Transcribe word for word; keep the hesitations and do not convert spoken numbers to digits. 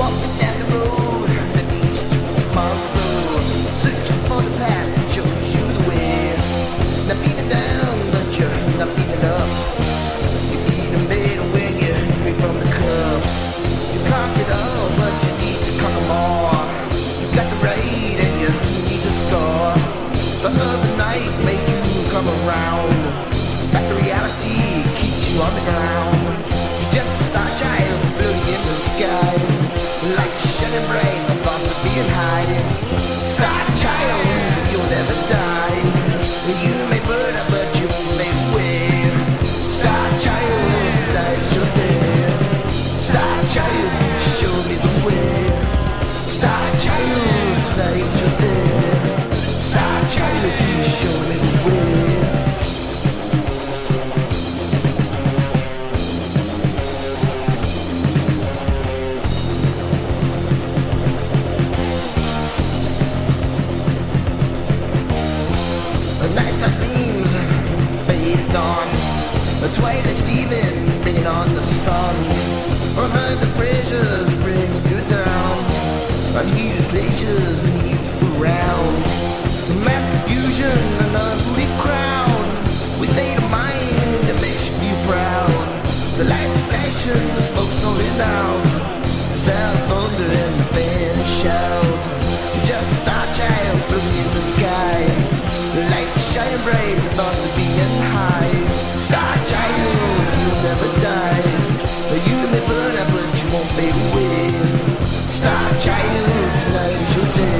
Walking down the road that leads to tomorrow, searching for the path that shows you the way. Not feeling down, but you're not feeling up. You're feeling better when you're hungry from the club. You conquered it all, but you need to conquer more. You got the right and you need to score. Thoughts of the night make you come around. Back to reality keeps you on the ground. You're just a star child floating in the sky. Lights shining bright, the thoughts of being hiding. Star child, you'll never die. You may burn up, but you may win. Star child, tonight's your day. Star child, show me the way. Star child, tonight's your day. Star child, show me the way. The nighttime beams faded dawn. The twilight's leaving, bringing on the sun. Unheard the pressures bring you down. Unheeded glaciers need to fool around. The mass confusion, an unruly crowd. We state of mind that makes you feel proud. The lights are flashing, the smoke's rolling out. The sound of thunder and the fan shout. You're just a star child floating in the sky. The lights shining bright, the thoughts of being high. Star child, you'll never die. You may burn up, but you won't fade away. Star child, tonight is your day.